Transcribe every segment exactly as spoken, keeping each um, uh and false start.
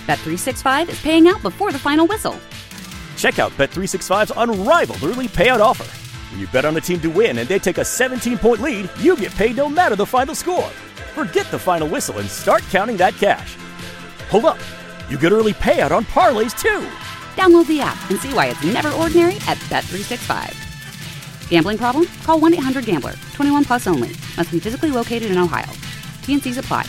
Bet three sixty-five is paying out before the final whistle. Check out Bet three sixty-five's unrivaled early payout offer. When you bet on a team to win and they take a seventeen-point lead, you get paid no matter the final score. Forget the final whistle and start counting that cash. Hold up. You get early payout on parlays, too. Download the app and see why it's never ordinary at Bet three sixty-five. Gambling problem? Call one eight hundred gambler. twenty-one plus only. Must be physically located in Ohio. T and C's apply.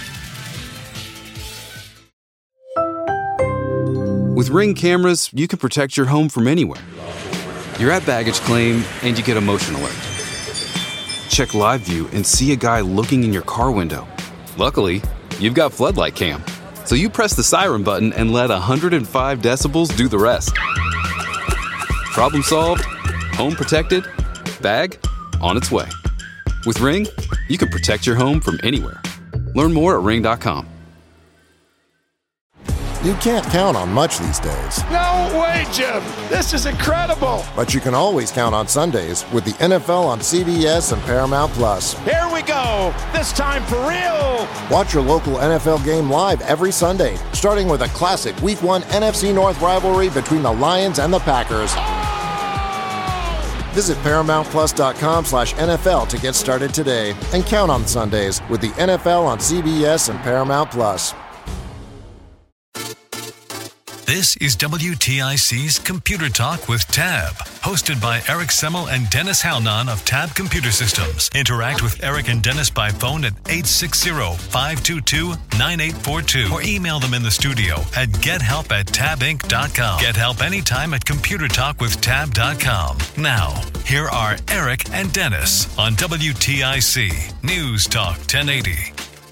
With Ring cameras, you can protect your home from anywhere. You're at baggage claim and you get a motion alert. Check live view and see a guy looking in your car window. Luckily, you've got Floodlight Cam. So you press the siren button and let one hundred five decibels do the rest. Problem solved, home protected, bag on its way. With Ring, you can protect your home from anywhere. Learn more at ring dot com. You can't count on much these days. No way, Jim! This is incredible! But you can always count on Sundays with the N F L on C B S and Paramount Plus. Here we go! This time for real! Watch your local N F L game live every Sunday, starting with a classic Week one N F C North rivalry between the Lions and the Packers. Oh! Visit paramount plus dot com slash N F L to get started today and count on Sundays with the N F L on C B S and Paramount Plus. This is W T I C's Computer Talk with Tab, hosted by Eric Semmel and Dennis Halnon of Tab Computer Systems. Interact with Eric and Dennis by phone at eight six zero, five two two, nine eight four two or email them in the studio at gethelp at tab inc dot com. Get help anytime at computer talk with tab dot com. Now, here are Eric and Dennis on W T I C News Talk ten eighty.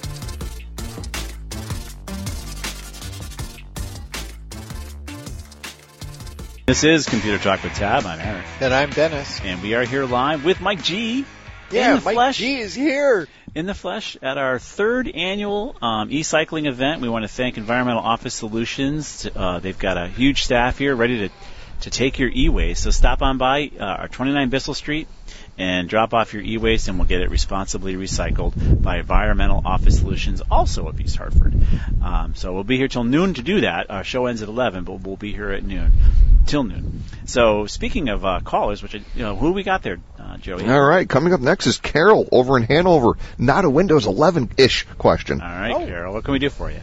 This is Computer Talk with Tab. I'm Eric. And I'm Dennis. And we are here live with Mike G. Yeah, in the Mike flesh, G is here. In the flesh at our third annual um, e-cycling event. We want to thank Environmental Office Solutions. Uh, they've got a huge staff here ready to, to take your e-waste. So stop on by uh, our twenty-nine Bissell Street and drop off your e-waste, and we'll get it responsibly recycled by Environmental Office Solutions, also of East Hartford. Um, so we'll be here till noon to do that. Our show ends at eleven, but we'll be here at noon, till noon. So speaking of uh, callers, which you know, who we got there, uh, Joey? All right, coming up next is Carol over in Hanover. Not a Windows eleven-ish question. All right, oh. Carol, what can we do for you?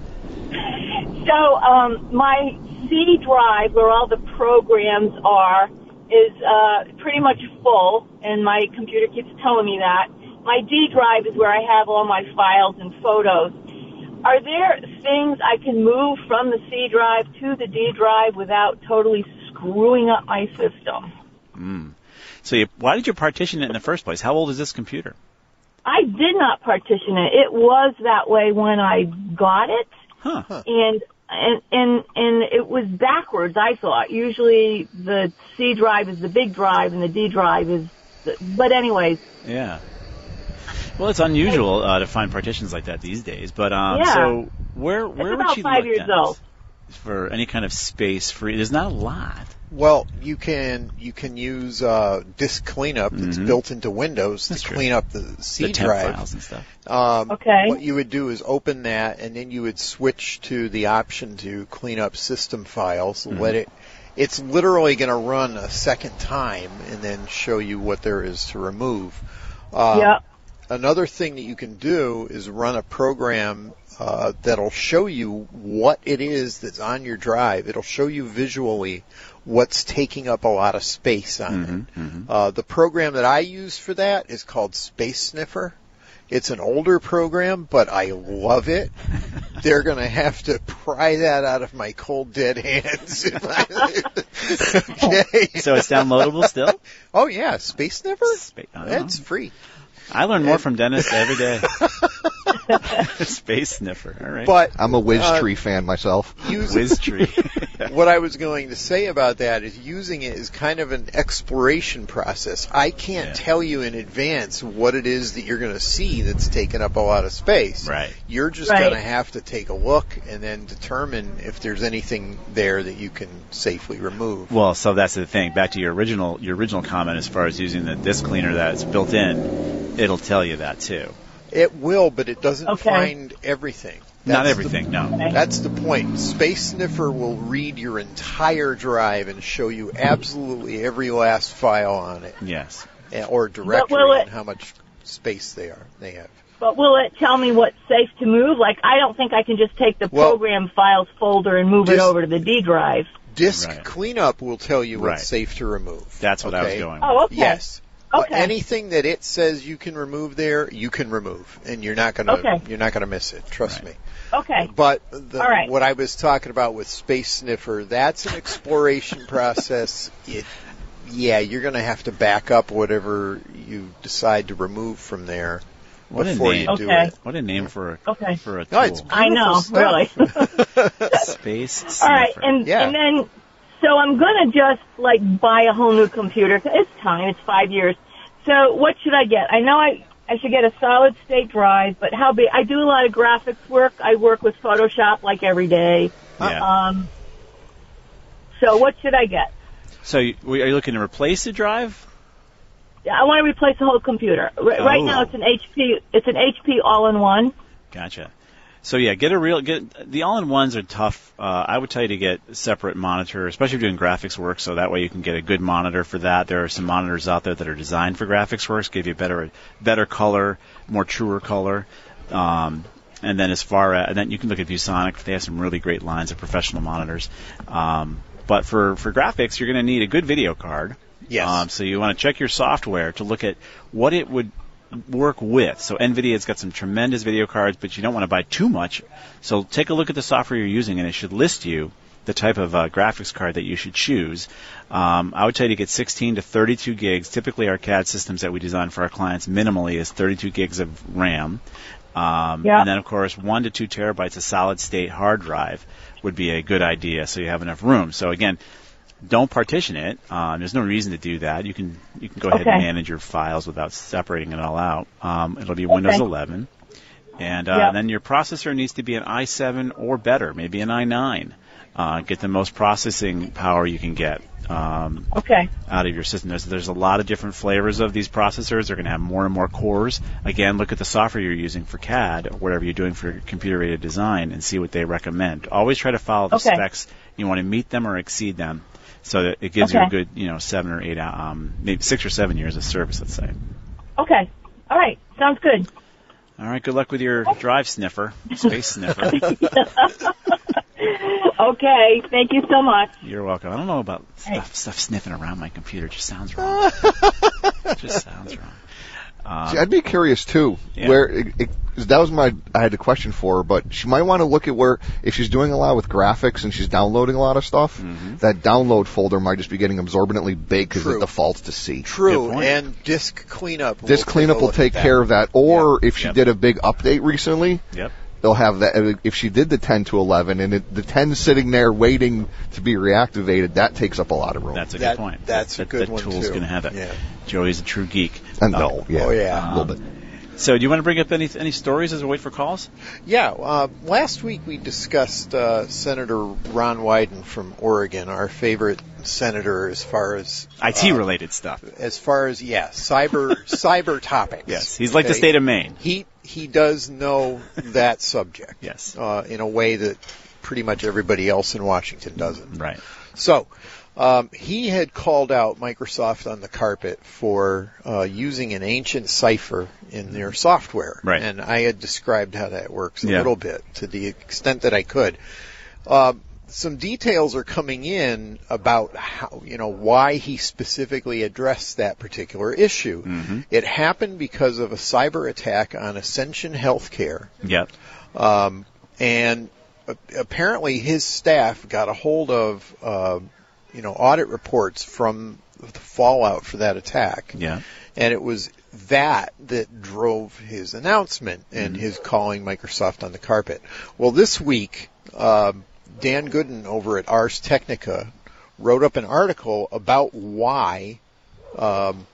So um, my C drive, where all the programs are, is uh, pretty much full, and my computer keeps telling me that. My D drive is where I have all my files and photos. Are there things I can move from the C drive to the D drive without totally screwing up my system? Mm. So you, why did you partition it in the first place? How old is this computer? I did not partition it. It was that way when I got it. Huh. And And, and and it was backwards, I thought. Usually the C drive is the big drive and the D drive is the, but anyways. Yeah. Well, it's unusual uh, to find partitions like that these days. But um, yeah. so where where it's would about you five look years at old. for any kind of space free? There's not a lot. Well, you can you can use uh, disk cleanup that's mm-hmm. built into Windows that's to true. clean up the C the temp drive. files and stuff. Um, okay. What you would do is open that, and then you would switch to the option to clean up system files. Mm-hmm. Let it. It's literally going to run a second time, and then show you what there is to remove. Um, yeah. Another thing that you can do is run a program uh, that'll show you what it is that's on your drive. It'll show you visually what's taking up a lot of space on mm-hmm, it. Mm-hmm. Uh, the program that I use for that is called Space Sniffer. It's an older program, but I love it. They're going to have to pry that out of my cold, dead hands. Okay. So it's downloadable still? Oh, yeah. Space Sniffer? Spa- It's free. I learn more and, from Dennis every day. Space Sniffer. All right. But I'm a WizTree uh, fan myself. WizTree. What I was going to say about that is using it is kind of an exploration process. I can't yeah. tell you in advance what it is that you're going to see that's taking up a lot of space. Right. You're just right. going to have to take a look and then determine if there's anything there that you can safely remove. Well, so that's the thing. Back to your original your original comment as far as using the disk cleaner that's built in, it'll tell you that too. It will, but it doesn't Okay. find everything. Not That's everything, the, no. That's the point. Space Sniffer will read your entire drive and show you absolutely every last file on it. Yes. Uh, Or directory will it- and how much space they are. They have. But will it tell me what's safe to move? Like, I don't think I can just take the Well, program files folder and move it just- over to the D drive. Disk Right. cleanup will tell you what's Right. safe to remove. That's what I was okay? going with. Oh, okay. Yes. But Okay. anything that it says you can remove there, you can remove, and you're not gonna Okay. you're not gonna miss it. Trust Right. me. Okay. But the, All right. what I was talking about with Space Sniffer, that's an exploration process. It, yeah, you're going to have to back up whatever you decide to remove from there What a before name. you do Okay. it. What a name for a, Okay. for a No, it's tool. I know, beautiful stuff. really. Space Sniffer. All right, and Yeah. and then so I'm gonna just like buy a whole new computer. It's time. It's five years. So what should I get? I know I I should get a solid state drive, but how big? I do a lot of graphics work. I work with Photoshop like every day. Yeah. Um. So what should I get? So you, are you looking to replace the drive? I want to replace the whole computer. R- Right Oh. now it's an H P. It's an H P all-in-one. Gotcha. So yeah, get a real get the all-in-ones are tough. Uh, I would tell you to get a separate monitor, especially if you're doing graphics work, so that way you can get a good monitor for that. There are some monitors out there that are designed for graphics work, give you better better color, more truer color. Um, and then as far as and then you can look at ViewSonic. They have some really great lines of professional monitors. Um, but for for graphics, you're going to need a good video card. Yes. Um, so you want to check your software to look at what it would work with. So NVIDIA's got some tremendous video cards, but you don't want to buy too much. So take a look at the software you're using, and it should list you the type of uh, graphics card that you should choose. Um, I would tell you to get sixteen to thirty-two gigs. Typically, our C A D systems that we design for our clients minimally is thirty-two gigs of RAM. Um, Yeah. And then, of course, one to two terabytes of solid-state hard drive would be a good idea, so you have enough room. So again, don't partition it. Um, there's no reason to do that. You can you can go ahead Okay. and manage your files without separating it all out. Um, it'll be Windows Okay. eleven, and uh, Yep. then your processor needs to be an i seven or better, maybe an i nine. Uh, get the most processing power you can get um, Okay. out of your system. There's, there's a lot of different flavors of these processors. They're going to have more and more cores. Again, look at the software you're using for C A D or whatever you're doing for computer-aided design and see what they recommend. Always try to follow the Okay. specs. You want to meet them or exceed them, so that it gives you Okay. a good, you know, seven or eight, um, maybe six or seven years of service, let's say. Okay. All right. Sounds good. All right, good luck with your drive sniffer, space sniffer. Okay. Thank you so much. You're welcome. I don't know about Hey. stuff, stuff sniffing around my computer. It just sounds wrong. It just sounds wrong. Um, See, I'd be curious too. Yeah. Where it, it, that was my I had a question for her, but she might want to look at where if she's doing a lot with graphics and she's downloading a lot of stuff, Mm-hmm. that download folder might just be getting absorbently big because it True. defaults to C. True, Good point. and disk cleanup. will Disk take cleanup a will look take at care of that. Or if she Yep. did a big update recently, Yep. they'll have that. If she did the ten to eleven and it, the ten's sitting there waiting to be reactivated, that takes up a lot of room. That's a That- good point. that's a that, good that one, tool's too. going to have it. Yeah. Joey's a true geek. I know, yeah, Oh, yeah. a little bit. So, do you want to bring up any any stories as we wait for calls? Yeah, uh, last week we discussed uh, Senator Ron Wyden from Oregon, our favorite senator as far as I T uh, related stuff. as far as yeah, cyber cyber topics. Yes, he's like the Okay? state of Maine. He he does know that subject. Yes. uh, in a way that pretty much everybody else in Washington doesn't. Right. So, um, he had called out Microsoft on the carpet for uh, using an ancient cipher in their software. Right. And I had described how that works a Yeah. little bit to the extent that I could. Uh, some details are coming in about how, you know, why he specifically addressed that particular issue. Mm-hmm. It happened because of a cyber attack on Ascension Healthcare. Yep. Um, and uh, apparently his staff got a hold of, uh, you know, audit reports from the fallout for that attack. Yeah. And it was that that drove his announcement and Mm-hmm. his calling Microsoft on the carpet. Well, this week, um, Dan Gooden over at Ars Technica wrote up an article about why um,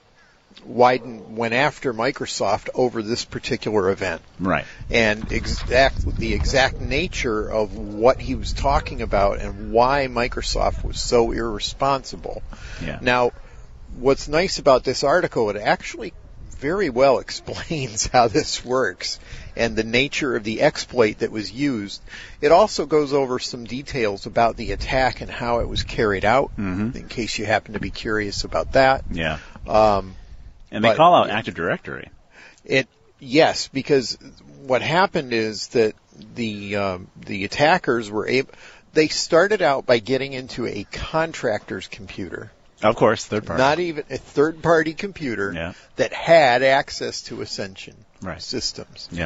Wyden went after Microsoft over this particular event. Right. And exact the exact nature of what he was talking about and why Microsoft was so irresponsible. Yeah. Now, what's nice about this article, it actually very well explains how this works and the nature of the exploit that was used. It also goes over some details about the attack and how it was carried out, mm-hmm. in case you happen to be curious about that. Yeah. Um, and they but, call out Active Directory. It yes, because what happened is that the um, the attackers were able. They started out by getting into a contractor's computer. Of course, third party. Not even a third-party computer yeah. that had access to Ascension right. systems. Yeah.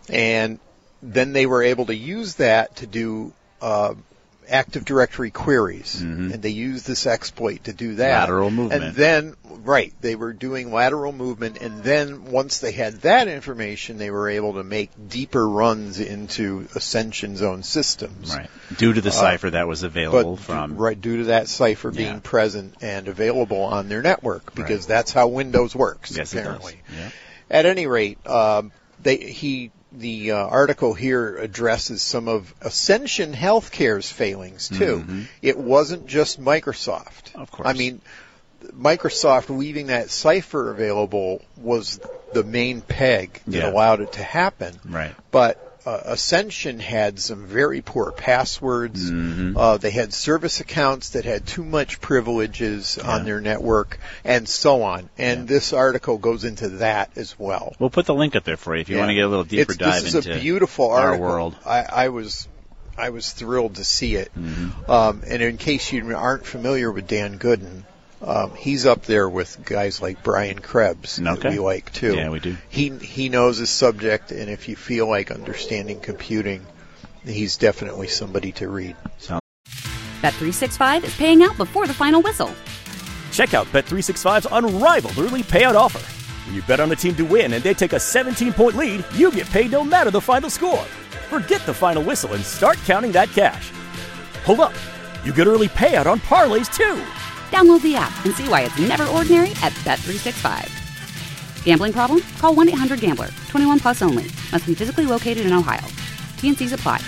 And then they were able to use that to do uh, Active Directory queries. Mm-hmm. And they used this exploit to do that. Lateral movement. And then, right, they were doing lateral movement. And then once they had that information, they were able to make deeper runs into Ascension's own systems. Right. Due to the Uh, cipher that was available but, from... Right, due to that cipher being yeah. present and available on their network, because right. that's how Windows works, yes, apparently. It does. Yeah. At any rate, um, they, he, the uh, article here addresses some of Ascension Healthcare's failings, too. Mm-hmm. It wasn't just Microsoft. Of course. I mean, Microsoft leaving that cipher available was the main peg that yeah. allowed it to happen. Right. But Uh, Ascension had some very poor passwords. Mm-hmm. Uh, they had service accounts that had too much privileges yeah. on their network, and so on. And yeah. this article goes into that as well. We'll put the link up there for you if you yeah. want to get a little deeper it's, dive this into is a beautiful our article. world. I, I was, I was thrilled to see it. Mm-hmm. Um, and in case you aren't familiar with Dan Gooden, Um, he's up there with guys like Brian Krebs okay. that we like too. Yeah, we do. He he knows his subject, and if you feel like understanding computing, he's definitely somebody to read. So. Bet three sixty-five is paying out before the final whistle. Check out Bet three sixty-five's unrivaled early payout offer. When you bet on a team to win and they take a seventeen-point lead, you get paid no matter the final score. Forget the final whistle and start counting that cash. Hold up. You get early payout on parlays too. Download the app and see why it's never ordinary at Bet three sixty-five. Gambling problem? Call one eight hundred gambler. twenty-one plus only. Must be physically located in Ohio. T N Cs apply.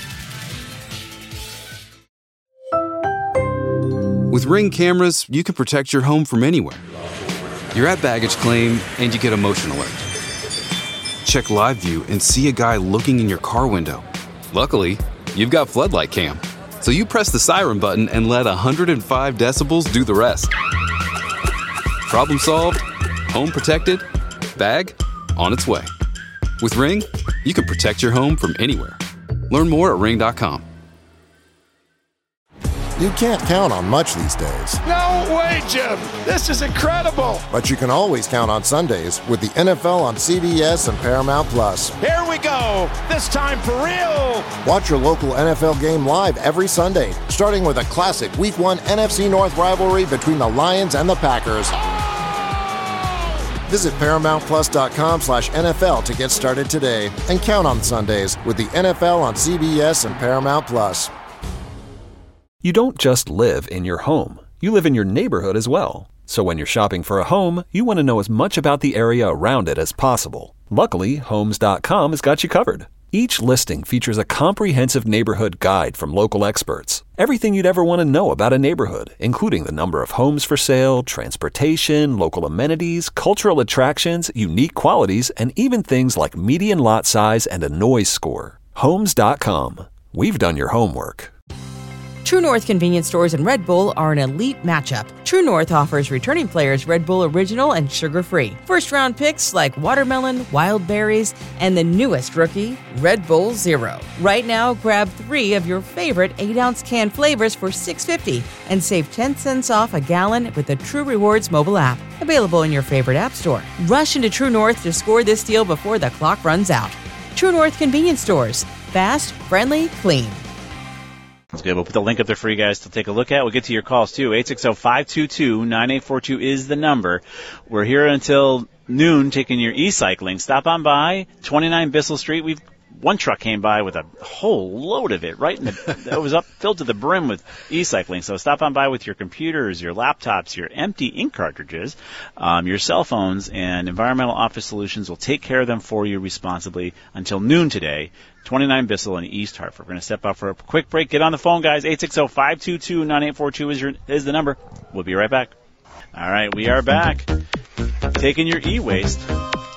With Ring cameras, you can protect your home from anywhere. You're at baggage claim and you get a motion alert. Check live view and see a guy looking in your car window. Luckily, you've got Floodlight Cam. So you press the siren button and let one hundred five decibels do the rest. Problem solved, home protected, bag on its way. With Ring, you can protect your home from anywhere. Learn more at ring dot com. You can't count on much these days. No way, Jim. This is incredible. But you can always count on Sundays with the N F L on C B S and Paramount Plus. Here we go. This time for real. Watch your local N F L game live every Sunday, starting with a classic Week one N F C North rivalry between the Lions and the Packers. Visit paramount plus dot com slash N F L to get started today and count on Sundays with the N F L on C B S and Paramount Plus. You don't just live in your home. You live in your neighborhood as well. So when you're shopping for a home, you want to know as much about the area around it as possible. Luckily, homes dot com has got you covered. Each listing features a comprehensive neighborhood guide from local experts. Everything you'd ever want to know about a neighborhood, including the number of homes for sale, transportation, local amenities, cultural attractions, unique qualities, and even things like median lot size and a noise score. homes dot com. We've done your homework. True North convenience stores and Red Bull are an elite matchup. True North offers returning players Red Bull Original and sugar-free. First-round picks like watermelon, wild berries, and the newest rookie, Red Bull Zero. Right now, grab three of your favorite eight-ounce can flavors for six dollars and fifty cents and save ten cents off a gallon with the True Rewards mobile app. Available in your favorite app store. Rush into True North to score this deal before the clock runs out. True North convenience stores. Fast, friendly, clean. That's good. We'll put the link up there for you guys to take a look at. We'll get to your calls, too. eight six zero, five two two, nine eight four two is the number. We're here until noon taking your e-cycling. Stop on by, twenty-nine Bissell Street. We've one truck came by with a whole load of it, right? In the, it was up filled to the brim with e-cycling. So stop on by with your computers, your laptops, your empty ink cartridges, um, your cell phones, and Environmental Office Solutions will take care of them for you responsibly until noon today. twenty-nine Bissell in East Hartford. We're going to step out for a quick break. Get on the phone, guys. eight six zero, five two two, nine eight four two is, your, is the number. We'll be right back. All right, we are back. Taking your e-waste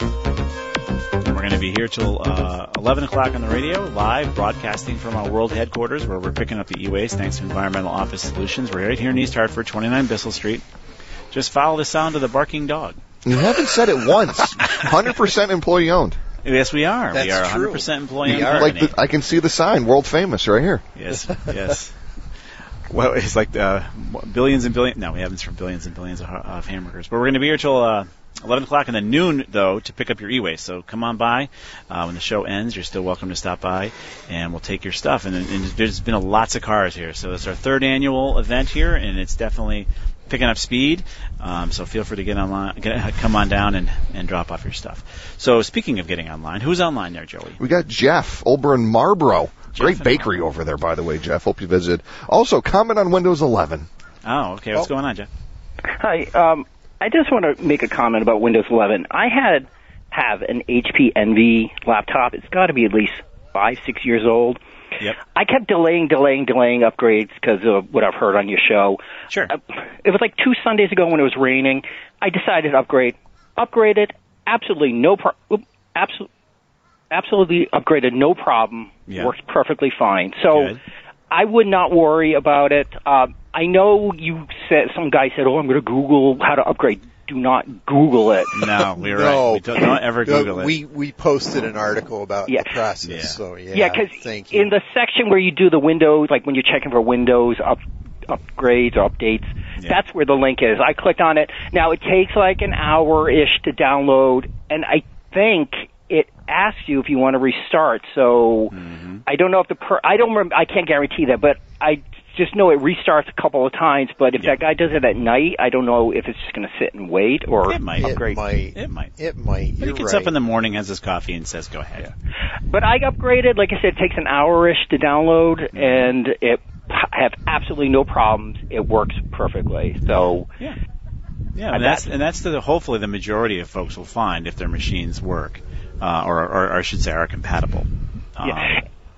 be here till uh, eleven o'clock on the radio, live broadcasting from our world headquarters where we're picking up the e-waste thanks to Environmental Office Solutions. We're right here in East Hartford, twenty-nine Bissell Street. Just follow the sound of the barking dog. You haven't said it once. one hundred percent employee owned. Yes, we are. That's we are true. one hundred percent employee owned. Like the, I can see the sign, world famous, right here. Yes, yes. Well, it's like uh, billions and billions. No, we haven't for billions and billions of, of hamburgers. But we're going to be here till uh, eleven o'clock and then noon, though, to pick up your e-waste. So come on by. Uh, when the show ends, you're still welcome to stop by, and we'll take your stuff. And, and there's been a, lots of cars here. So it's our third annual event here, and it's definitely picking up speed. Um, so feel free to get online, get, come on down and, and drop off your stuff. So speaking of getting online, who's online there, Joey? We got Jeff over in Marlboro. Jeff Great bakery Marlboro. over there, by the way, Jeff. Hope you visited. Also, comment on Windows eleven. Oh, okay. What's oh. going on, Jeff? Hi. Um, I just want to make a comment about Windows eleven. I had have an H P Envy laptop. It's got to be at least five, six years old. Yep. I kept delaying, delaying, delaying upgrades because of what I've heard on your show. Sure. Uh, it was like two Sundays ago when it was raining. I decided to upgrade. Upgraded. Absolutely no problem. Absolutely. Absolutely upgraded, no problem. Yeah. Works perfectly fine. So Good. I would not worry about it. Uh, I know you said, some guy said, oh, I'm going to Google how to upgrade. Do not Google it. No, we're No. right. We don't, don't ever No, Google it. We we posted an article about Yeah. the process, Yeah. so yeah. Yeah, because thank you. in the section where you do the Windows, like when you're checking for Windows up, upgrades or updates, Yeah. that's where the link is. I clicked on it. Now, it takes like an hour-ish to download, and I think it asks you if you want to restart. So Mm-hmm. I don't know if the per- I don't remember, I can't guarantee that, but I just know it restarts a couple of times. But if Yeah. that guy does it at night, I don't know if it's just going to sit and wait or It might. upgrade. It might. It might. It might. But You're he gets right. up in the morning, has his coffee, and says, go ahead. But I upgraded. Like I said, it takes an hour-ish to download, and it I have absolutely no problems. It works perfectly. So Yeah. Yeah, Uh, and that's, that- and that's the, hopefully the majority of folks will find if their machines work, uh, or, or, or I should say are compatible. Um, yeah.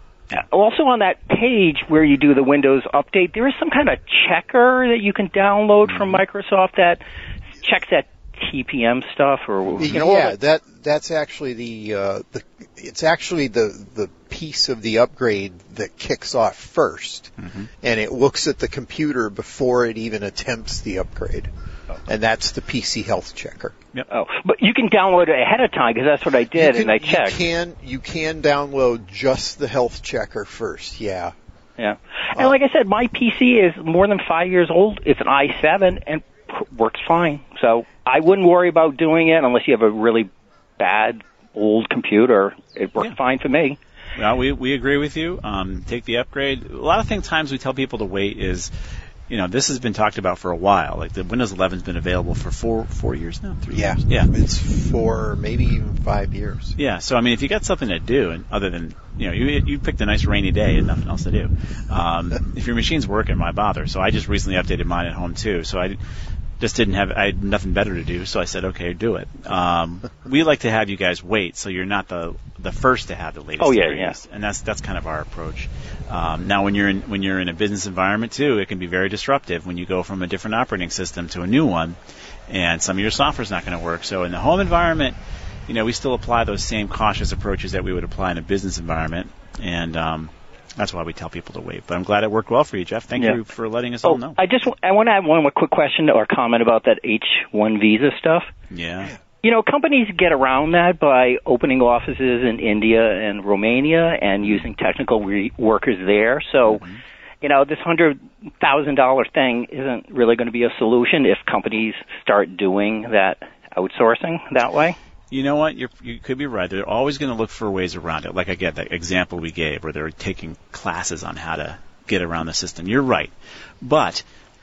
Also on that page where you do the Windows update, there is some kind of checker that you can download from Microsoft that checks that T P M stuff, or you know, all yeah, that- that that's actually the uh, the it's actually the the piece of the upgrade that kicks off first, Mhm. and it looks at the computer before it even attempts the upgrade, and that's the P C health checker. Oh, but you can download it ahead of time because that's what I did, you can, and I checked. You can you can download just the health checker first. Yeah. Yeah, and like I said, my P C is more than five years old. It's an i seven and p- works fine. So I wouldn't worry about doing it unless you have a really bad old computer. It works Yeah. fine for me. Well, we we agree with you. Um, take the upgrade. A lot of things, times we tell people to wait is, you know, this has been talked about for a while. Like the Windows eleven's been available for four four years now, three Yeah. years. Yeah, It's for maybe even five years. yeah. So I mean, if you got something to do, and other than you know, you you picked a nice rainy day and nothing else to do. Um, if your machine's working, why bother? So I just recently updated mine at home too. So I just didn't have I had nothing better to do. So I said, okay, do it. Um, we like to have you guys wait, so you're not the the first to have the latest. Oh, and yeah, greatest. And that's that's kind of our approach. Um, now, when you're in when you're in a business environment too, it can be very disruptive when you go from a different operating system to a new one, and some of your software's not going to work. So in the home environment, you know, we still apply those same cautious approaches that we would apply in a business environment, and um, that's why we tell people to wait. But I'm glad it worked well for you, Jeff. Thank Yeah. you for letting us Oh, all know. I just I want to have one more quick question or comment about that H one visa stuff. Yeah. You know, companies get around that by opening offices in India and Romania and using technical re- workers there. So, Mm-hmm. you know, this one hundred thousand dollars thing isn't really going to be a solution if companies start doing that outsourcing that way. You know what? You're, you could be right. They're always going to look for ways around it. Like I get that example we gave where they're taking classes on how to get around the system. You're right. But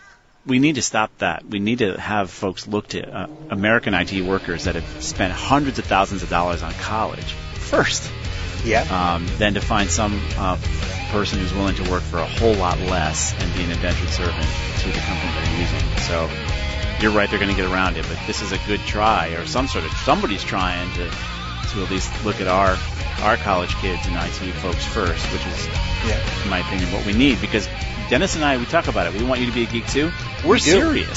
we need to stop that. We need to have folks look to uh, American I T workers that have spent hundreds of thousands of dollars on college first. Yeah. Um, than to find some uh, person who's willing to work for a whole lot less and be an indentured servant to the company they're using. So you're right, they're going to get around it, but this is a good try, or some sort of somebody's trying to to at least look at our our college kids and I T folks first, which is, Yeah. in my opinion, what we need. Because Dennis and I, we talk about it. We want you to be a geek too. We're We do. serious.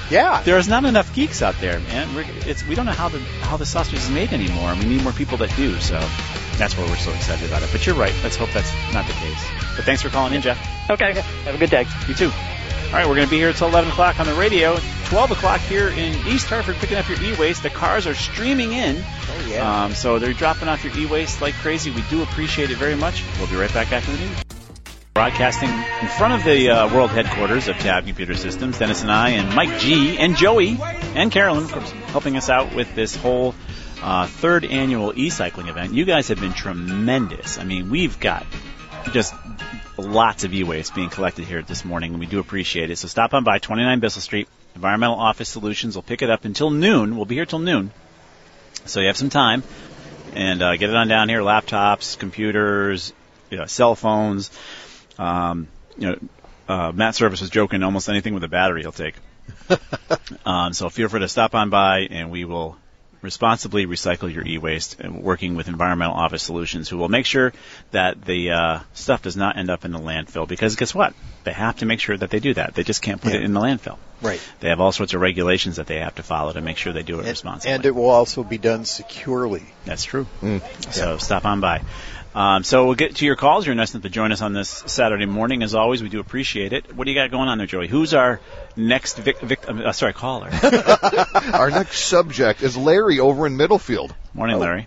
Yeah. There's not enough geeks out there, man. We're, it's, we don't know how the how the sausage is made anymore, and we need more people that do. So that's why we're so excited about it. But you're right. Let's hope that's not the case. But thanks for calling in, Jeff. Okay. Have a good day. You too. All right, we're going to be here until eleven o'clock on the radio. twelve o'clock here in East Hartford picking up your e-waste. The cars are streaming in. Oh, yeah. Um, so they're dropping off your e-waste like crazy. We do appreciate it very much. We'll be right back after the news. Broadcasting in front of the uh, world headquarters of Tab Computer Systems, Dennis and I and Mike G and Joey and Carolyn, of course, helping us out with this whole uh, third annual e-cycling event. You guys have been tremendous. I mean, we've got just lots of e-waste being collected here this morning, and we do appreciate it. So stop on by twenty-nine Bissell Street. Environmental Office Solutions will pick it up until noon. We'll be here till noon. So you have some time. And uh, get it on down here, laptops, computers, you know, cell phones. Um, you know, uh, Matt Service was joking, almost anything with a battery he'll take. um, so feel free to stop on by, and we will responsibly recycle your e-waste, and working with Environmental Office Solutions, who will make sure that the uh, stuff does not end up in the landfill. Because guess what? They have to make sure that they do that. They just can't put yeah. it in the landfill. Right. They have all sorts of regulations that they have to follow to make sure they do it and, responsibly. And it will also be done securely. That's true. Mm. So yeah. stop on by. Um, so we'll get to your calls. You're nice enough to join us on this Saturday morning. As always, we do appreciate it. What do you got going on there, Joey? Who's our next vic- vic- uh, sorry, caller? Our next subject is Larry over in Middlefield. Morning, Larry.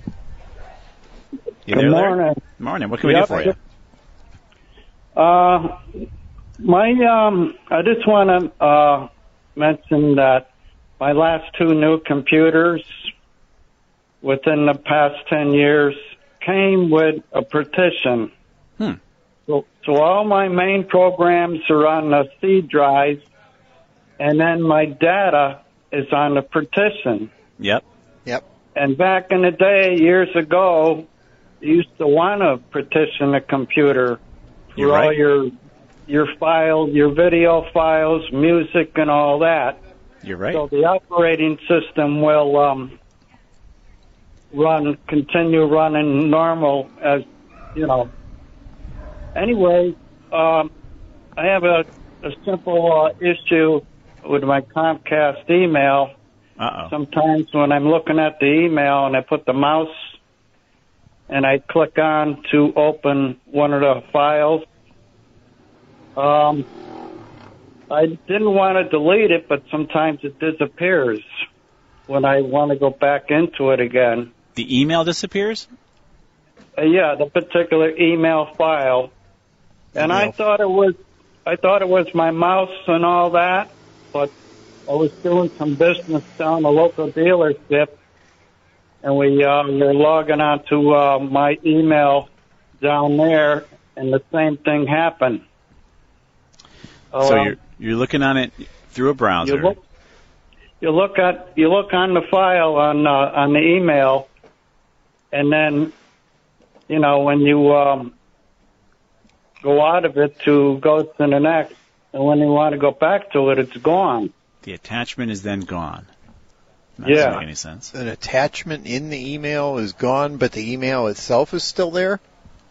You Good there, morning. Larry? Morning. What can yep. we do for you? Uh, my, um, I just want to uh, mention that my last two new computers within the past ten years came with a partition. Hmm. So, so all my main programs are on the C drive, and then my data is on the partition. Yep. Yep. And back in the day, years ago, you used to want to partition a computer for You're all right. your your files, your video files, music, and all that. You're right. So the operating system will um, run, continue running normal as, you know. Anyway, um, I have a, a simple uh, issue with my Comcast email. Uh-oh. Sometimes when I'm looking at the email and I put the mouse and I click on to open one of the files, um, I didn't want to delete it, but sometimes it disappears when I want to go back into it again. The email disappears? Uh, yeah, the particular email file. And I thought it was, I thought it was my mouse and all that, but I was doing some business down a local dealership, and we uh, were logging on to uh, my email down there, and the same thing happened. So Um, you're you're looking on it through a browser. You look, you look at you look on the file on uh, on the email, and then, you know, when you um, go out of it to go to the next, and when you want to go back to it, it's gone. The attachment is then gone. That Yeah. doesn't make any sense. An attachment in the email is gone, but the email itself is still there?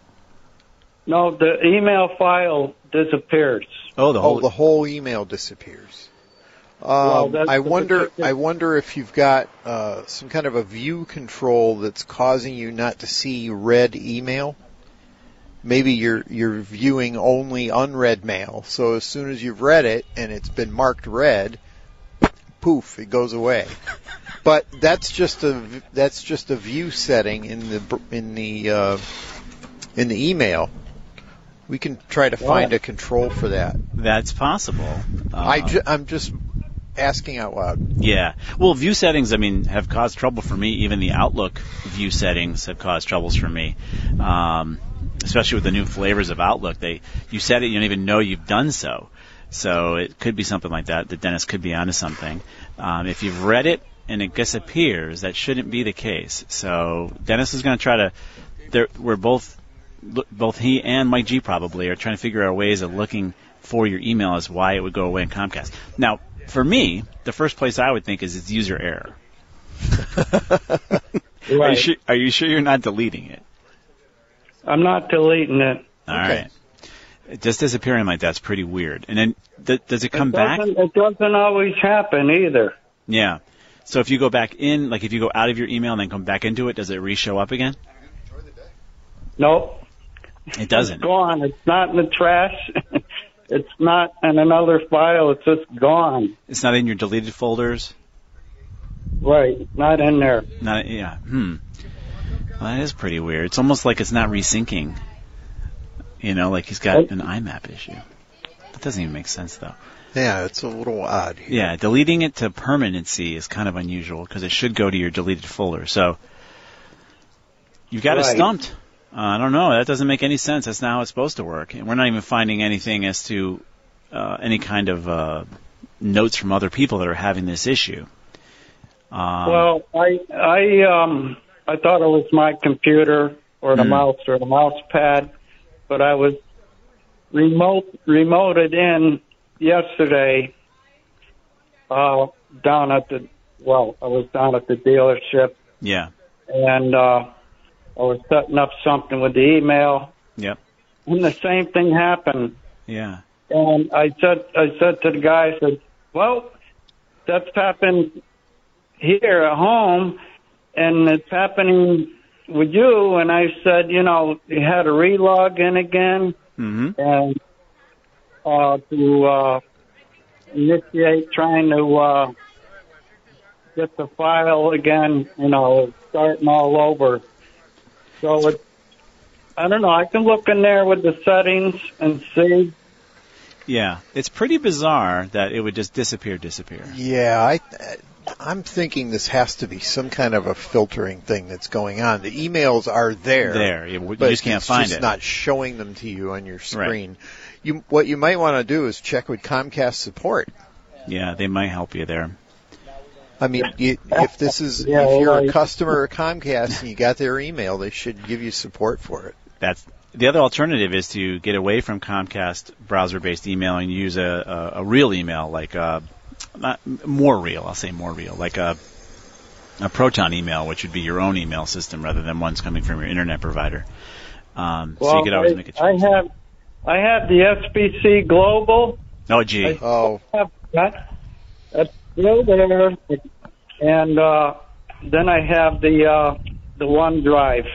No, the email file disappears. Oh, the whole Oh, the whole email disappears. Um, Well, that's I the wonder. particular- I wonder if you've got uh, some kind of a view control that's causing you not to see read email. Maybe you're you're viewing only unread mail. So as soon as you've read it and it's been marked read, poof, it goes away. But that's just a that's just a view setting in the in the uh, in the email. We can try to find a control for that. That's possible. Uh, I ju- I'm just asking out loud. Yeah. Well, view settings, I mean, have caused trouble for me. Even the Outlook view settings have caused troubles for me. Um, especially with the new flavors of Outlook. They you set it, you don't even know you've done so. So it could be something like that, that Dennis could be onto something. Um, if you've read it and it disappears, that shouldn't be the case. So Dennis is going to try to, they're- we're both, both he and Mike G probably are trying to figure out ways of looking for your email as why it would go away in Comcast. Now, for me, the first place I would think is it's user error. Are you Right. sure, are you sure you're not deleting it? I'm not deleting it. All right. It just disappearing like that's pretty weird. And then th- does it come it back? It doesn't always happen either. Yeah. So if you go back in, like if you go out of your email and then come back into it, does it re-show up again? Nope. It doesn't. It's gone. It's not in the trash. It's not in another file. It's just gone. It's not in your deleted folders? Right. Not in there. Not, yeah. Hmm. Well, that is pretty weird. It's almost like it's not resyncing. You know, like he's got an I MAP issue. That doesn't even make sense, though. Yeah, it's a little odd. Here. Yeah, deleting it to permanency is kind of unusual because it should go to your deleted folder. So you've got right. it stumped. Uh, I don't know. That doesn't make any sense. That's not how it's supposed to work. And we're not even finding anything as to uh, any kind of uh, notes from other people that are having this issue. Um, well, I I um I thought it was my computer or the hmm. mouse or the mouse pad, but I was remote remoted in yesterday uh, down at the well, I was down at the dealership. Yeah. And uh, I was setting up something with the email. Yep. And the same thing happened. Yeah. And I said, I said to the guy, I said, well, that's happened here at home, and it's happening with you. And I said, you know, you had to relog in again mm-hmm. and uh, to uh, initiate trying to uh, get the file again, you know, starting all over. So it, I don't know. I can look in there with the settings and see. Yeah, it's pretty bizarre that it would just disappear, disappear. Yeah, I, I'm thinking this has to be some kind of a filtering thing that's going on. The emails are there, there, you but just can't it's find just it. not showing them to you on your screen. Right. You, what you might want to do is check with Comcast support. Yeah, they might help you there. I mean, you, if this is Yeah, if you're right. a customer of Comcast and you got their email, they should give you support for it. That's the other alternative is to get away from Comcast browser-based email and use a, a, a real email, like a, not more real. I'll say more real, like a a Proton email, which would be your own email system rather than one's coming from your internet provider. Um, Well, so you could always I, make a change. I have, I have the S B C Global. Oh, gee. I oh. have that. That's still there. And uh, then I have the uh, the OneDrive.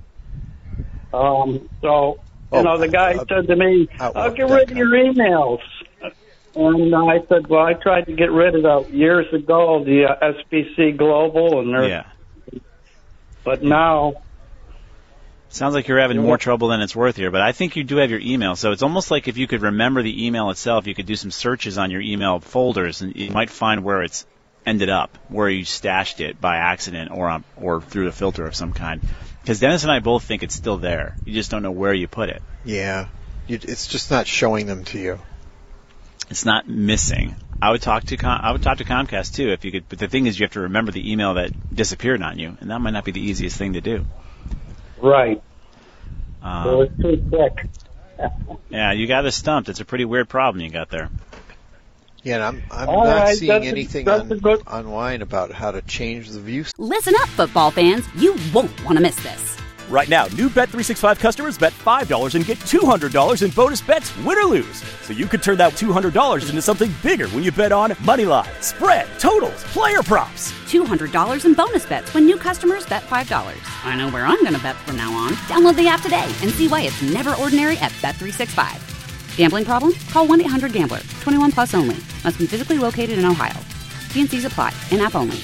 Um, so, you Oh, know, the guy uh, said to me, Outlook I'll get rid of your emails. And I said, well, I tried to get rid of that years ago, the uh, S B C Global, and they're, Yeah. but now, Sounds like you're having more trouble than it's worth here, but I think you do have your email. So it's almost like if you could remember the email itself, you could do some searches on your email folders, and you might find where it's ended up, where you stashed it by accident or on, or through a filter of some kind. Because Dennis and I both think it's still there. You just don't know where you put it. Yeah, you, it's just not showing them to you. It's not missing. I would talk to Com- I would talk to Comcast too if you could. But the thing is, you have to remember the email that disappeared on you, and that might not be the easiest thing to do. right. Um, So it's too quick. yeah, you got us stumped. It's a pretty weird problem you got there. Yeah, and I'm I'm All not right, seeing that's a- anything that's on, a good- online about how to change the view. Listen up, football fans. You won't want to miss this. Right now, new Bet three sixty-five customers bet five dollars and get two hundred dollars in bonus bets, win or lose. So you could turn that two hundred dollars into something bigger when you bet on money line, spread, totals, player props. two hundred dollars in bonus bets when new customers bet five dollars. I know where I'm going to bet from now on. Download the app today and see why it's never ordinary at Bet three sixty-five. Gambling problem? Call one eight hundred gambler. twenty-one plus only. Must be physically located in Ohio. T N Cs apply. In-app only.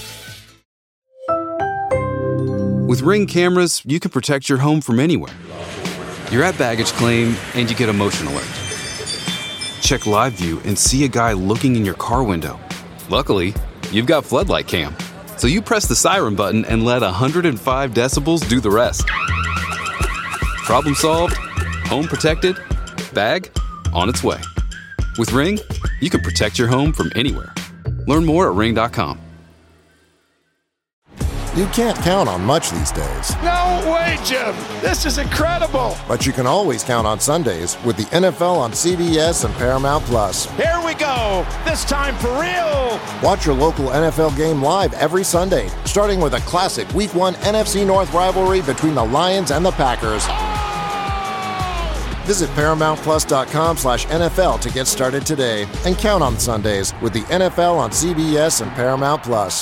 With Ring cameras, you can protect your home from anywhere. You're at baggage claim and you get a motion alert. Check live view and see a guy looking in your car window. Luckily, you've got Floodlight Cam. So you press the siren button and let one hundred five decibels do the rest. Problem solved, home protected, bag on its way. With Ring, you can protect your home from anywhere. Learn more at ring dot com. You can't count on much these days, No way, Jim. This is incredible. but you can always count on Sundays with the N F L on C B S and Paramount Plus. Here we go. This time for real. Watch your local N F L game live every Sunday, starting with a classic Week One N F C North rivalry between the Lions and the Packers. Visit ParamountPlus.com slash NFL to get started today. And count on Sundays with the N F L on C B S and Paramount Plus.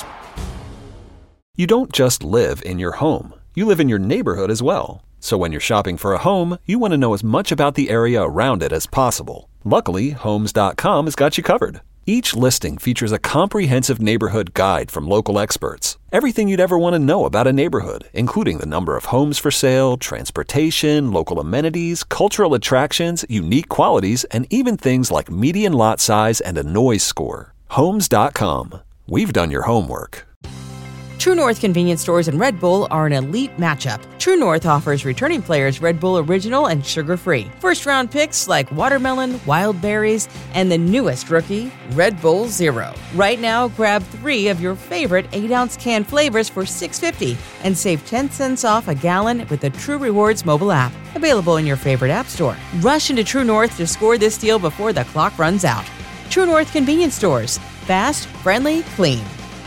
You don't just live in your home. You live in your neighborhood as well. So when you're shopping for a home, you want to know as much about the area around it as possible. Luckily, Homes dot com has got you covered. Each listing features a comprehensive neighborhood guide from local experts. Everything you'd ever want to know about a neighborhood, including the number of homes for sale, transportation, local amenities, cultural attractions, unique qualities, and even things like median lot size and a noise score. Homes dot com. We've done your homework. True North convenience stores and Red Bull are an elite matchup. True North offers returning players Red Bull Original and sugar-free. First-round picks like watermelon, wild berries, and the newest rookie, Red Bull Zero. Right now, grab three of your favorite eight-ounce can flavors for six dollars and fifty cents and save ten cents off a gallon with the True Rewards mobile app. Available in your favorite app store. Rush into True North to score this deal before the clock runs out. True North convenience stores. Fast, friendly, clean.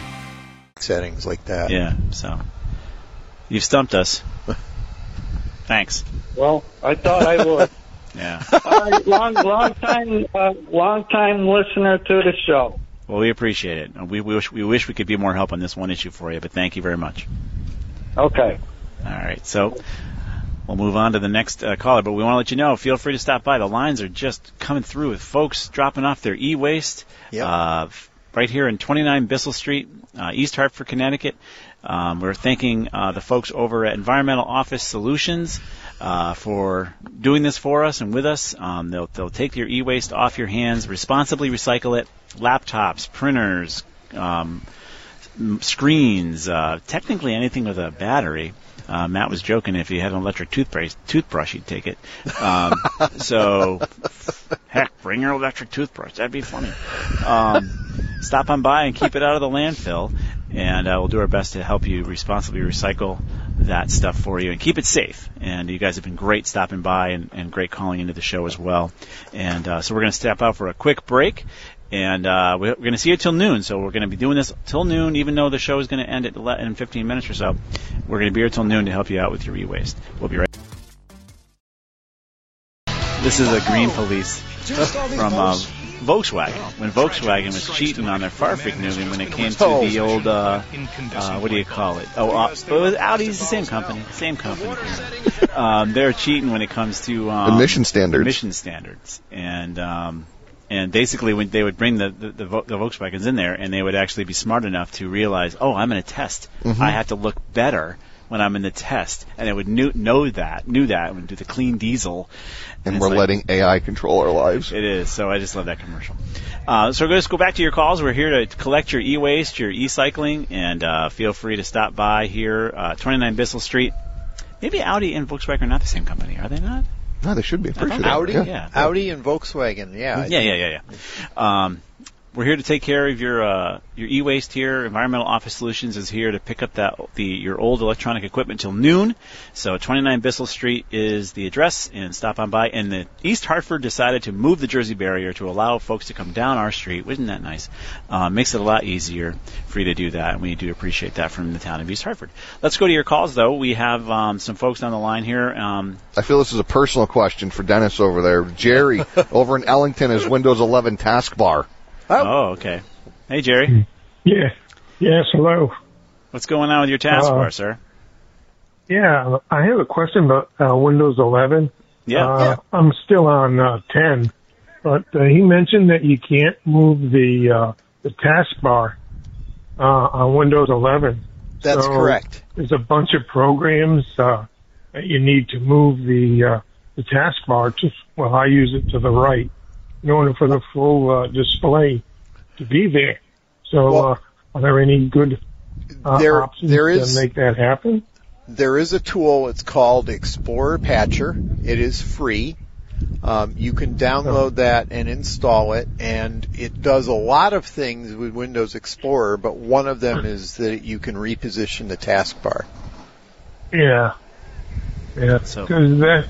Settings like that. Yeah, so you've stumped us. Thanks. Well, I thought I would. Yeah. All right, long, long time, uh, long time listener to the show. Well, we appreciate it. We, we wish we wish we could be more help on this one issue for you, but thank you very much. Okay. All right, so we'll move on to the next uh, caller, but we want to let you know, feel free to stop by. The lines are just coming through with folks dropping off their e-waste. Yep. Uh, right here in twenty-nine Bissell Street, uh, East Hartford, Connecticut. Um, we're thanking uh, the folks over at Environmental Office Solutions uh, for doing this for us and with us. Um, they'll, they'll take your e-waste off your hands, responsibly recycle it, laptops, printers, um, screens, uh, technically anything with a battery. Uh, Matt was joking if you had an electric toothbrush, toothbrush he'd take it. Um, so, heck, bring your electric toothbrush. That'd be funny. Um, stop on by and keep it out of the landfill, and uh, we'll do our best to help you responsibly recycle that stuff for you and keep it safe. And you guys have been great stopping by and, and great calling into the show as well. And uh, so we're going to step out for a quick break. And uh, we're going to see you till noon, so we're going to be doing this till noon, even though the show is going to end at in fifteen minutes or so. We're going to be here till noon to help you out with your e-waste. We'll be right back. This is a green police from uh, Volkswagen. When Volkswagen was cheating on their Farfig movie when it came to the old, uh, uh, what do you call it? Oh, uh, it was Audi's the same company. Same company. Um, they're cheating when it comes to um, emission standards. Emission standards. And... Um, And basically, when they would bring the, the, the, the Volkswagens in there, and they would actually be smart enough to realize, oh, I'm in a test. Mm-hmm. I have to look better when I'm in the test. And it would knew, know that, knew that, and do the clean diesel. And, and we're like, letting A I control our lives. It is. So I just love that commercial. Uh, so we're going to go back to your calls. We're here to collect your e-waste, your e-cycling, and uh, feel free to stop by here, uh, twenty-nine Bissell Street. Maybe Audi and Volkswagen are not the same company, are they not? No, they should be. I'm pretty sure Audi, yeah. yeah. Audi and Volkswagen, yeah. Yeah, yeah, yeah, yeah. Um, we're here to take care of your uh, your e-waste here. Environmental Office Solutions is here to pick up that the your old electronic equipment till noon. So twenty-nine Bissell Street is the address, and stop on by. And the East Hartford decided to move the Jersey barrier to allow folks to come down our street. Isn't that nice? Uh, makes it a lot easier for you to do that, and we do appreciate that from the town of East Hartford. Let's go to your calls, though. We have um, some folks on the line here. Um, I feel this is a personal question for Dennis over there. Jerry over in Ellington is Windows eleven taskbar. Oh. oh, okay. Hey, Jerry. Yeah. Yes, hello. What's going on with your taskbar, uh, sir? Yeah, I have a question about uh, Windows eleven. Yeah, uh, yeah. I'm still on uh, ten, but uh, he mentioned that you can't move the uh, the taskbar uh, on Windows eleven. That's so correct. There's a bunch of programs uh, that you need to move the uh, the taskbar to. Well, I use it to the right in order for the full uh, display to be there. So, well, uh, are there any good uh, there, options there is, to make that happen? There is a tool. It's called Explorer Patcher. It is free. Um, you can download that and install it, and it does a lot of things with Windows Explorer, but one of them is that you can reposition the taskbar. Yeah. Yeah. Because so. that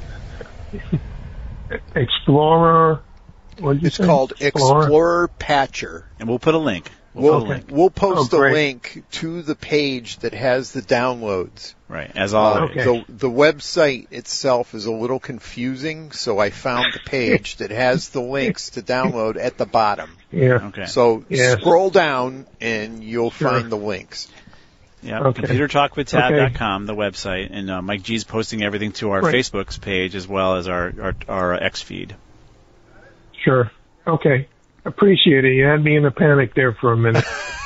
Explorer... It's say? called Explorer? Explorer Patcher. And we'll put a link. We'll, We'll, okay. we'll post Oh, a great. link to the page that has the downloads. Right, as always. Uh, the, the website itself is a little confusing, so I found the page that has the links to download at the bottom. Yeah. Okay. So Yes. scroll down and you'll Sure. find the links. Yeah, Okay. computer talk with tab dot com, the website, and uh, Mike G's posting everything to our Right. Facebook page as well as our our, our X feed. Sure. Okay. Appreciate it. You had me in a panic there for a minute.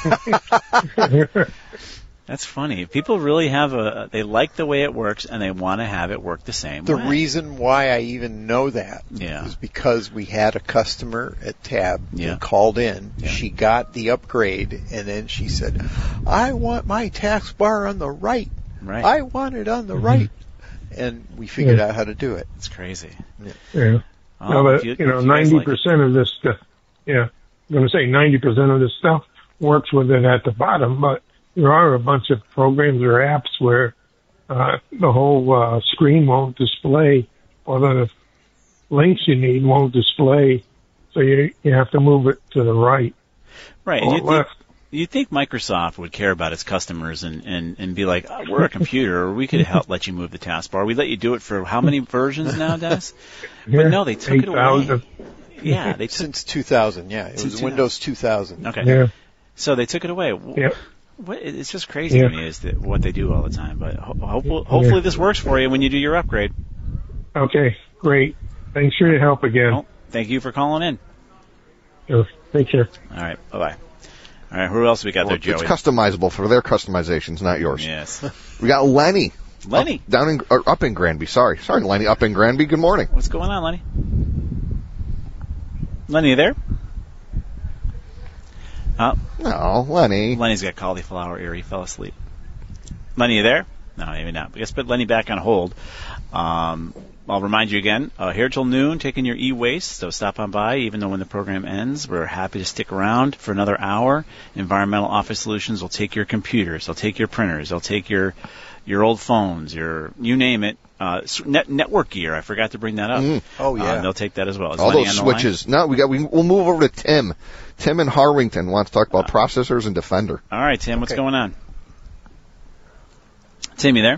That's funny. People really have a they like the way it works and they want to have it work the same The way. reason why I even know that Yeah. is because we had a customer at Tab Yeah. that called in. She got the upgrade, and then she said, I want my tax bar on the right. Right. I want it on the right. And we figured Yeah. out how to do it. It's crazy. Yeah. Oh, no, but, if you- you, know, if you guys ninety like it. percent of this stuff, yeah, I'm going to say ninety percent of this stuff works with it at the bottom, but there are a bunch of programs or apps where uh, the whole uh, screen won't display, or the links you need won't display, so you you have to move it to the right Right, or and you'd think, left. you'd think Microsoft would care about its customers and, and, and be like, oh, we're a computer, we could help let you move the taskbar. We let you do it for how many versions now, Dennis? Yeah, But no, they took it away. eight thousand. Yeah, they took, Since two thousand, yeah. It Since was two thousand. Windows two thousand. okay. Yeah. So they took it away. W- Yep. What, it's just crazy Yeah. to me is that what they do all the time. But ho- hopefully, hopefully this works for you when you do your upgrade. Okay, great. Thanks for your help again. Oh, thank you for calling in. Sure. Take care. All right, bye bye. All right, who else we got Well, there, it's Joey? customizable for their customizations, not yours. Yes. We got Lenny. Lenny. Up, down in, or up in Granby. Sorry. Sorry, Lenny. Up in Granby. Good morning. What's going on, Lenny? Lenny, you there? Oh, No, Lenny. Lenny's got cauliflower ear. He fell asleep. Lenny, you there? No, maybe not. I guess put Lenny back on hold. Um, I'll remind you again, uh, here till noon, taking your e-waste, so stop on by, even though when the program ends, we're happy to stick around for another hour. Environmental Office Solutions will take your computers, they'll take your printers, they'll take your your old phones, your you name it. Uh, net, network gear, I forgot to bring that up. Mm. Oh, yeah. Uh, they'll take that as well. Is All Lenny those on the line? switches. No, we got. We, we'll move over to Tim. Tim in Harwington wants to talk about processors and Defender. All right, Tim, what's Okay. going on? Tim, you there?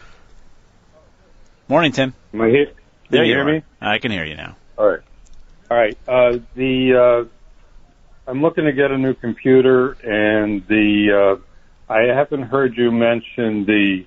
Morning, Tim. Am I here? Can There you you hear are. me? I can hear you now. All right. All right. Uh, the uh, I'm looking to get a new computer, and the uh, I haven't heard you mention the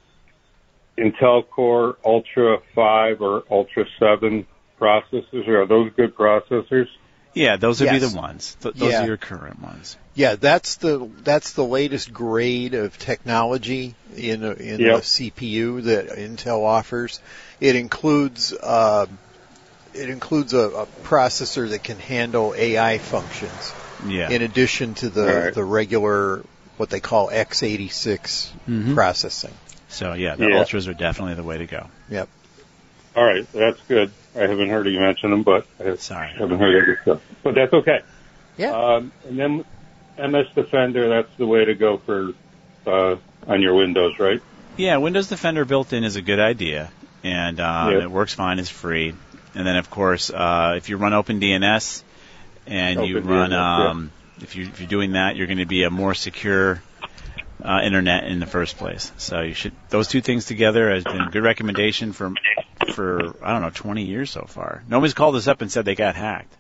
Intel Core Ultra five or Ultra seven processors. Are those good processors? Yeah, those would be Yes. the ones. Th- those Yeah. are your current ones. Yeah, that's the that's the latest grade of technology in a, in Yep. the C P U that Intel offers. It includes uh, it includes a, a processor that can handle A I functions. Yeah. In addition to the All right. the regular what they call x eighty-six Mhm. processing. So, yeah, the Yeah. Ultras are definitely the way to go. Yep. All right, that's good. I haven't heard you mention them, but I Sorry. haven't heard other stuff. But that's okay. Yeah. Um, and then M S Defender, that's the way to go for uh, on your Windows, right? Yeah, Windows Defender built in is a good idea, and uh, Yep. it works fine. It's free. And then, of course, uh, if you run OpenDNS and you OpenDNS, run, yeah. um, if, you, if you're doing that, you're going to be a more secure uh, internet in the first place. So you should those two things together has been a good recommendation for for I don't know twenty years so far. Nobody's called us up and said they got hacked.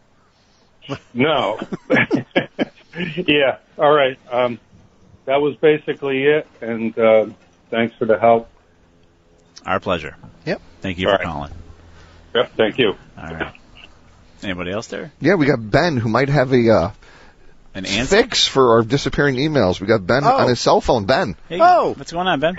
No. Yeah. All right. Um, that was basically it, and uh, thanks for the help. Our pleasure. Yep. Thank you All for right. calling. Yep. Thank you. All right. Anybody else there? Yeah, we got Ben who might have a uh, An answer? fix for our disappearing emails. We got Ben Oh. on his cell phone. Ben. Hey, Oh. what's going on, Ben?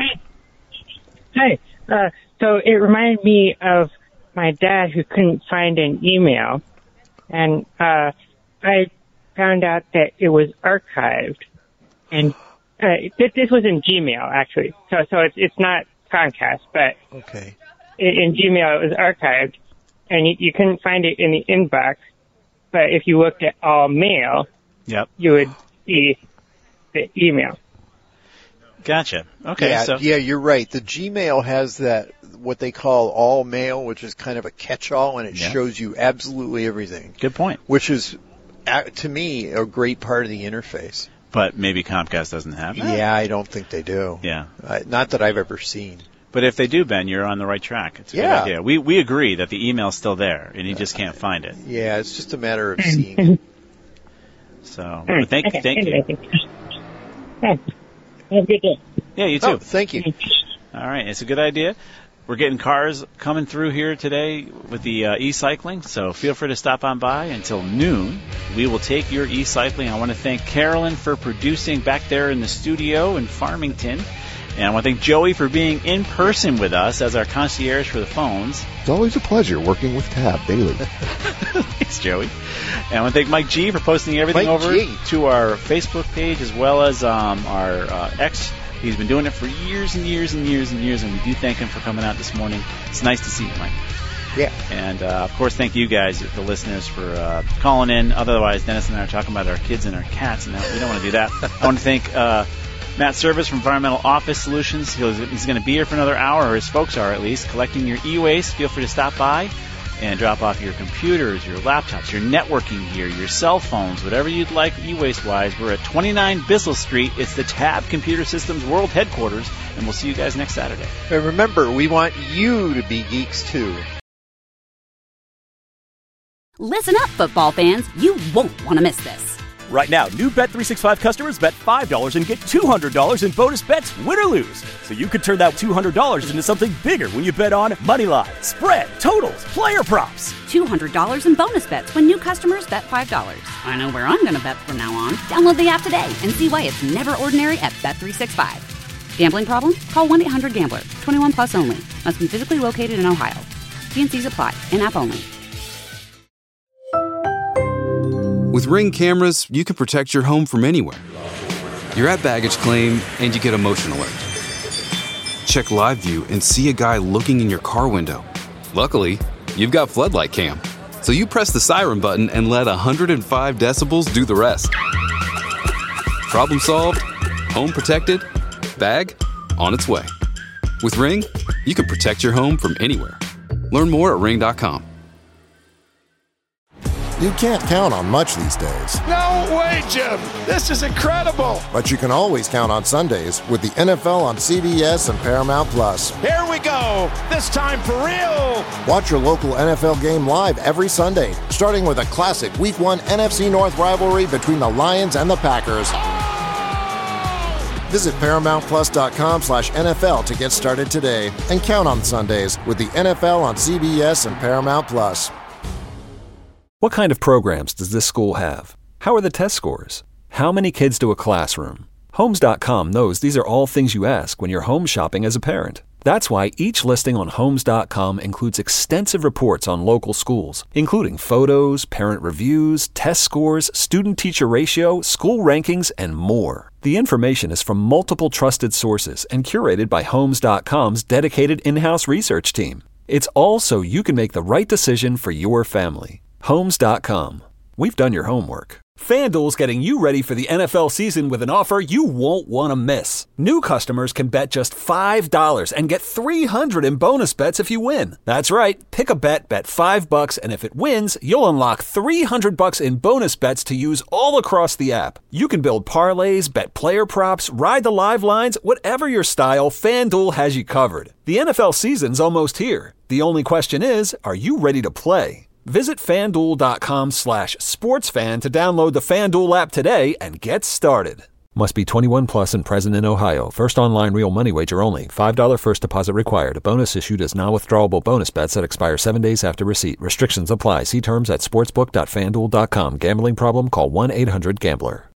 Hi. Uh, so it reminded me of my dad who couldn't find an email, and uh, I found out that it was archived, and uh, this, this was in Gmail actually. So so it's it's not Comcast, but Okay. in, in Gmail it was archived, and you, you couldn't find it in the inbox. But if you looked at all mail, Yep. you would see the email. Gotcha. Okay. yeah, so yeah, you're right. The Gmail has that what they call all mail, which is kind of a catch-all, and it Yeah. shows you absolutely everything. good point. Which is uh, to me, a great part of the interface. But maybe Comcast doesn't have that? Yeah, I don't think they do. Yeah. Uh, not that I've ever seen. But if they do, Ben, you're on the right track. It's a Yeah. good idea. We we agree that the email's still there, and you just can't find it. Yeah, it's just a matter of seeing it. So, but thank, Okay, thank you. anyway. Have a good day. Yeah, you too. Oh, thank you. All right, it's a good idea. We're getting cars coming through here today with the uh, e-cycling, so feel free to stop on by until noon. We will take your e-cycling. I want to thank Carolyn for producing back there in the studio in Farmington. And I want to thank Joey for being in person with us as our concierge for the phones. It's always a pleasure working with Tab daily. Thanks, Joey. And I want to thank Mike G for posting everything Mike over G. to our Facebook page as well as um, our uh, X. He's been doing it for years and years and years and years, and we do thank him for coming out this morning. It's nice to see you, Mike. Yeah. And, uh, of course, thank you guys, the listeners, for uh, calling in. Otherwise, Dennis and I are talking about our kids and our cats, and we don't want to do that. I want to thank uh, Matt Service from Environmental Office Solutions. He's, he's going to be here for another hour, or his folks are at least, collecting your e-waste. Feel free to stop by and drop off your computers, your laptops, your networking gear, your cell phones, whatever you'd like e-waste-wise. We're at twenty-nine Bissell Street. It's the Tab Computer Systems World Headquarters, and we'll see you guys next Saturday. And remember, we want you to be geeks, too. Listen up, football fans. You won't want to miss this. Right now, new Bet three sixty-five customers bet five dollars and get two hundred dollars in bonus bets, win or lose. So you could turn that two hundred dollars into something bigger when you bet on money line, spread, totals, player props. two hundred dollars in bonus bets when new customers bet five dollars. I know where I'm going to bet from now on. Download the app today and see why it's never ordinary at Bet three sixty-five. Gambling problem? Call one eight hundred gambler. twenty-one plus only. Must be physically located in Ohio. T and C's apply. In-app only. With Ring cameras, you can protect your home from anywhere. You're at baggage claim and you get a motion alert. Check live view and see a guy looking in your car window. Luckily, you've got floodlight cam, so you press the siren button and let one hundred five decibels do the rest. Problem solved, home protected, bag on its way. With Ring, you can protect your home from anywhere. Learn more at ring dot com. You can't count on much these days, No way, Jim. This is incredible. but you can always count on Sundays with the N F L on C B S and Paramount Plus. Here we go. This time for real. Watch your local N F L game live every Sunday, starting with a classic Week one N F C North rivalry between the Lions and the Packers. Visit paramount plus dot com slash N F L to get started today and count on Sundays with the N F L on C B S and Paramount Plus. What kind of programs does this school have? How are the test scores? How many kids do a classroom? Homes dot com knows these are all things you ask when you're home shopping as a parent. That's why each listing on Homes dot com includes extensive reports on local schools, including photos, parent reviews, test scores, student-teacher ratio, school rankings, and more. The information is from multiple trusted sources and curated by Homes dot com's dedicated in-house research team. It's all so you can make the right decision for your family. Homes dot com. We've done your homework. FanDuel's getting you ready for the N F L season with an offer you won't want to miss. New customers can bet just five dollars and get three hundred dollars in bonus bets if you win. That's right. Pick a bet, bet five bucks, and if it wins, you'll unlock three hundred bucks in bonus bets to use all across the app. You can build parlays, bet player props, ride the live lines, whatever your style, FanDuel has you covered. The N F L season's almost here. The only question is, are you ready to play? Visit FanDuel dot com slash sportsfan to download the FanDuel app today and get started. Must be twenty-one plus and present in Ohio. First online real money wager only. five dollars first deposit required. Bonus issued as non-withdrawable bonus bets that expire seven days after receipt. Restrictions apply. See terms at sportsbook dot fan duel dot com. Gambling problem? Call one eight hundred gambler.